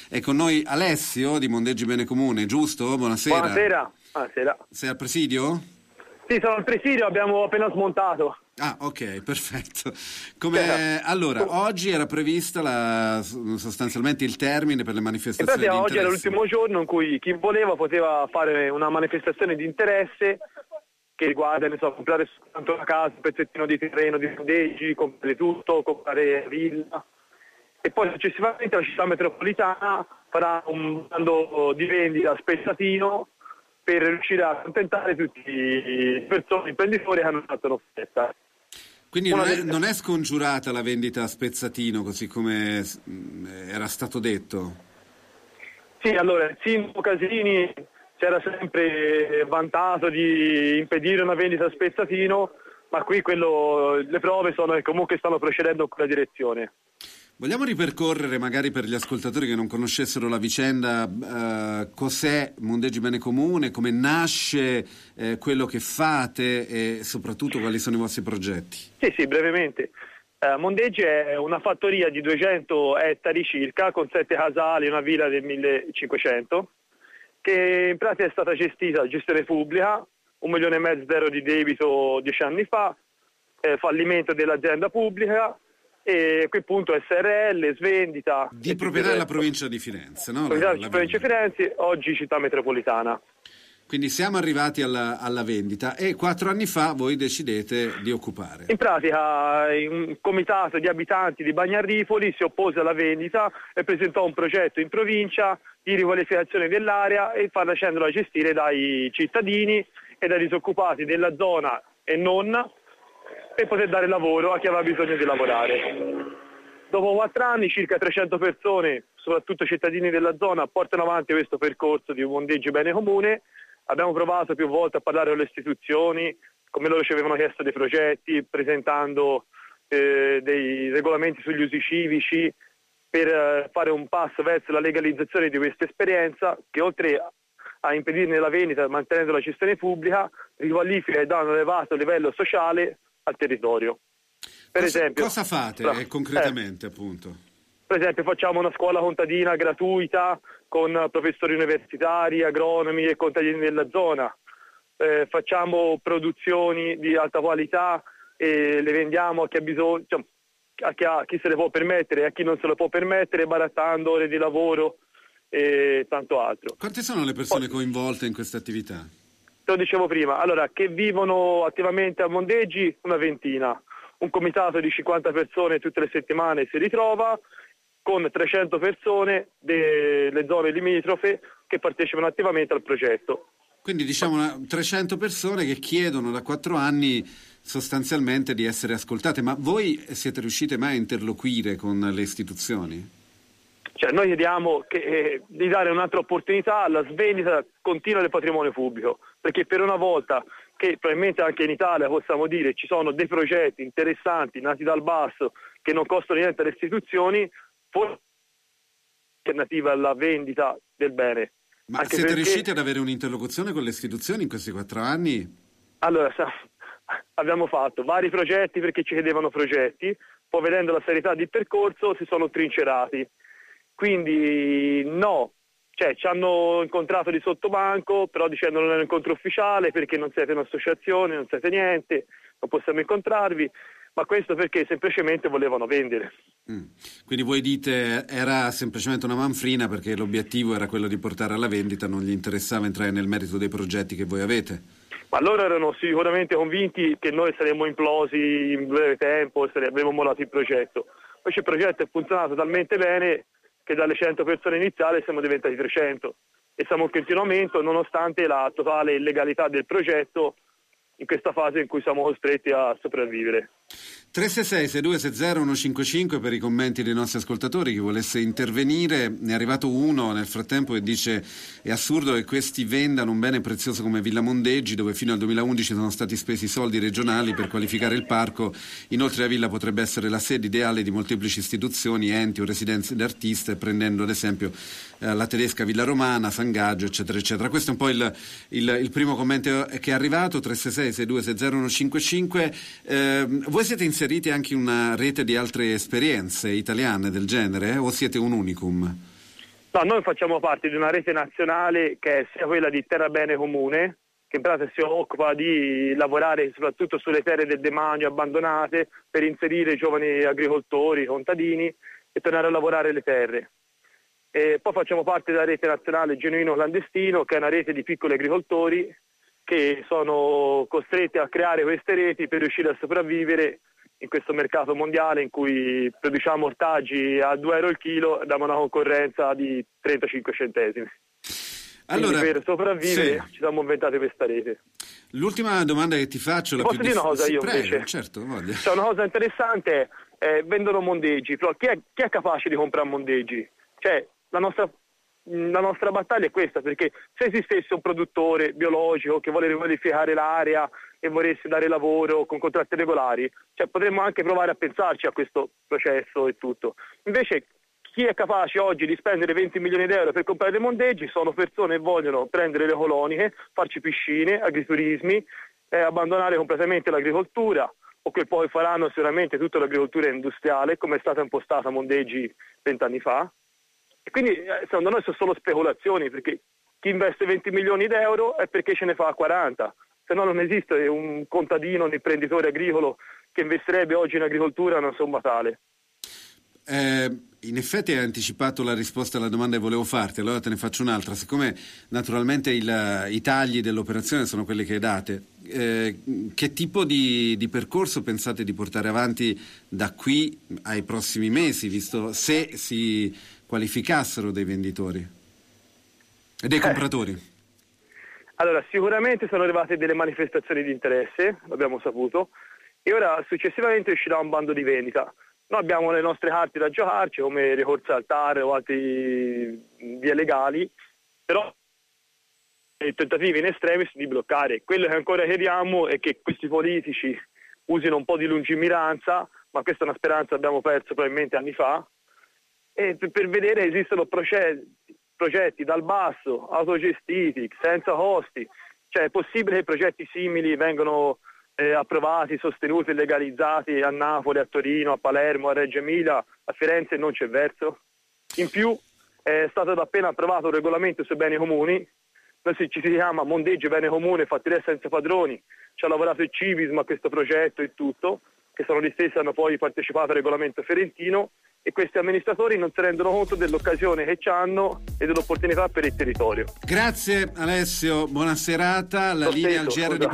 È con noi Alessio di Mondeggi Bene Comune, giusto? Buonasera. Buonasera. Sei al presidio? Sì, sono al presidio, abbiamo appena smontato. Ah, ok, perfetto. Allora, oggi era prevista sostanzialmente il termine per le manifestazioni di interesse. Oggi era l'ultimo giorno in cui chi voleva poteva fare una manifestazione di interesse che riguarda, comprare soltanto una casa, un pezzettino di terreno, di Mondeggi, comprare tutto, comprare villa. E poi successivamente la città metropolitana farà un bando di vendita spezzatino per riuscire a accontentare tutti i persone, imprenditori che hanno fatto l'offerta. Quindi non è scongiurata la vendita a spezzatino, così come era stato detto? Sì, allora il sindaco Casini si era sempre vantato di impedire una vendita a spezzatino, ma qui le prove sono che comunque stanno procedendo in quella direzione. Vogliamo ripercorrere, magari per gli ascoltatori che non conoscessero la vicenda, cos'è Mondeggi Bene Comune, come nasce quello che fate e soprattutto quali sono i vostri progetti? Sì, brevemente. Mondeggi è una fattoria di 200 ettari circa, con 7 casali, una villa del 1500, che in pratica è stata gestita da gestione pubblica, 1,5 milioni d'euro di debito 10 anni fa, fallimento dell'azienda pubblica, e a quel punto SRL, svendita... Di proprietà della provincia di Firenze, no? Proprietà della provincia di Firenze, oggi città metropolitana. Quindi siamo arrivati alla vendita e 4 anni fa voi decidete di occupare. In pratica un comitato di abitanti di Bagnarrifoli si oppose alla vendita e presentò un progetto in provincia di riqualificazione dell'area e facendola gestire dai cittadini e dai disoccupati della zona e non, per poter dare lavoro a chi aveva bisogno di lavorare. Dopo 4 anni circa 300 persone, soprattutto cittadini della zona, portano avanti questo percorso di Mondeggi Bene Comune. Abbiamo provato più volte a parlare con le istituzioni, come loro ci avevano chiesto dei progetti, presentando dei regolamenti sugli usi civici per fare un passo verso la legalizzazione di questa esperienza che, oltre a impedirne la vendita mantenendo la gestione pubblica, riqualifica e dà un elevato livello sociale al territorio. Cosa fate concretamente, appunto? Per esempio facciamo una scuola contadina gratuita con professori universitari, agronomi e contadini della zona. Facciamo produzioni di alta qualità e le vendiamo a chi ha bisogno, a chi se le può permettere e a chi non se le può permettere, barattando ore di lavoro e tanto altro. Quante sono le persone coinvolte in questa attività? Te lo dicevo prima, allora, che vivono attivamente a Mondeggi una ventina. Un comitato di 50 persone tutte le settimane si ritrova, con 300 persone delle zone limitrofe che partecipano attivamente al progetto. Quindi 300 persone che chiedono da 4 anni sostanzialmente di essere ascoltate, ma voi siete riusciti mai a interloquire con le istituzioni? Noi chiediamo di dare un'altra opportunità alla svendita continua del patrimonio pubblico, perché per una volta che probabilmente anche in Italia possiamo dire ci sono dei progetti interessanti nati dal basso che non costano niente alle istituzioni, forse alternativa alla vendita del bene. Ma siete riusciti ad avere un'interlocuzione con le istituzioni in questi 4 anni? Allora, abbiamo fatto vari progetti perché ci chiedevano progetti, poi vedendo la serietà di percorso si sono trincerati. Quindi no, ci hanno incontrato di sottobanco, però dicendo non è un incontro ufficiale perché non siete un'associazione, non siete niente, non possiamo incontrarvi, ma questo perché semplicemente volevano vendere. Quindi voi dite era semplicemente una manfrina perché l'obiettivo era quello di portare alla vendita, non gli interessava entrare nel merito dei progetti che voi avete? Ma loro erano sicuramente convinti che noi saremmo implosi in breve tempo e avremmo mollato il progetto. Invece il progetto è funzionato talmente bene che dalle 100 persone iniziali siamo diventati 300 e siamo in continuo aumento nonostante la totale illegalità del progetto in questa fase in cui siamo costretti a sopravvivere. 366-6260-155 per i commenti dei nostri ascoltatori. Chi volesse intervenire, ne è arrivato uno nel frattempo e dice: è assurdo che questi vendano un bene prezioso come Villa Mondeggi, dove fino al 2011 sono stati spesi soldi regionali per qualificare il parco. Inoltre la villa potrebbe essere la sede ideale di molteplici istituzioni, enti o residenze d'artiste, prendendo ad esempio la tedesca Villa Romana, San Gaggio, eccetera eccetera. Questo è un po' il primo commento che è arrivato. 366-6260-155. Voi siete inseriti anche in una rete di altre esperienze italiane del genere o siete un unicum? No, No, noi facciamo parte di una rete nazionale che è sia quella di Terra Bene Comune, che in pratica si occupa di lavorare soprattutto sulle terre del demanio abbandonate per inserire i giovani agricoltori, contadini e tornare a lavorare le terre. E poi facciamo parte della rete nazionale Genuino Clandestino, che è una rete di piccoli agricoltori che sono costretti a creare queste reti per riuscire a sopravvivere in questo mercato mondiale in cui produciamo ortaggi a 2 euro il chilo da una concorrenza di 35 centesimi. Allora, per sopravvivere ci siamo inventati questa rete. L'ultima domanda che ti faccio... Posso dire una cosa io invece? Certo, voglio. C'è una cosa interessante, vendono mondeggi, però chi è capace di comprare mondeggi? Cioè, la nostra battaglia è questa, perché se esistesse un produttore biologico che vuole riqualificare l'area e volesse dare lavoro con contratti regolari, cioè potremmo anche provare a pensarci a questo processo e tutto. Invece chi è capace oggi di spendere 20 milioni di euro per comprare dei mondeggi sono persone che vogliono prendere le coloniche, farci piscine, agriturismi, abbandonare completamente l'agricoltura, o che poi faranno sicuramente tutta l'agricoltura industriale come è stata impostata a Mondeggi 20 anni fa. E quindi secondo noi sono solo speculazioni, perché chi investe 20 milioni di euro è perché ce ne fa 40, se no non esiste un contadino, un imprenditore agricolo che investirebbe oggi in agricoltura a una somma tale. In effetti hai anticipato la risposta alla domanda che volevo farti, allora te ne faccio un'altra. Siccome naturalmente i tagli dell'operazione sono quelli che date, che tipo di percorso pensate di portare avanti da qui ai prossimi mesi, visto se si qualificassero dei venditori e dei compratori? Allora, sicuramente sono arrivate delle manifestazioni di interesse, l'abbiamo saputo, e ora successivamente uscirà un bando di vendita. Noi abbiamo le nostre carte da giocarci, come ricorso al TAR o altre vie legali, però i tentativi in estremis di bloccare. Quello che ancora chiediamo è che questi politici usino un po' di lungimiranza, ma questa è una speranza che abbiamo perso probabilmente anni fa, e per vedere che esistono progetti dal basso, autogestiti, senza costi. Cioè è possibile che progetti simili vengano approvati, sostenuti e legalizzati a Napoli, a Torino, a Palermo, a Reggio Emilia, a Firenze non c'è verso. In più è stato appena approvato un regolamento sui beni comuni, ci si chiama Mondeggio Bene Comune, fattoria senza padroni, ci ha lavorato il Civismo a questo progetto e tutto, che sono gli stessi che hanno poi partecipato al regolamento fiorentino, e questi amministratori non si rendono conto dell'occasione che hanno e dell'opportunità per il territorio. Grazie Alessio, buona serata. La linea al GR di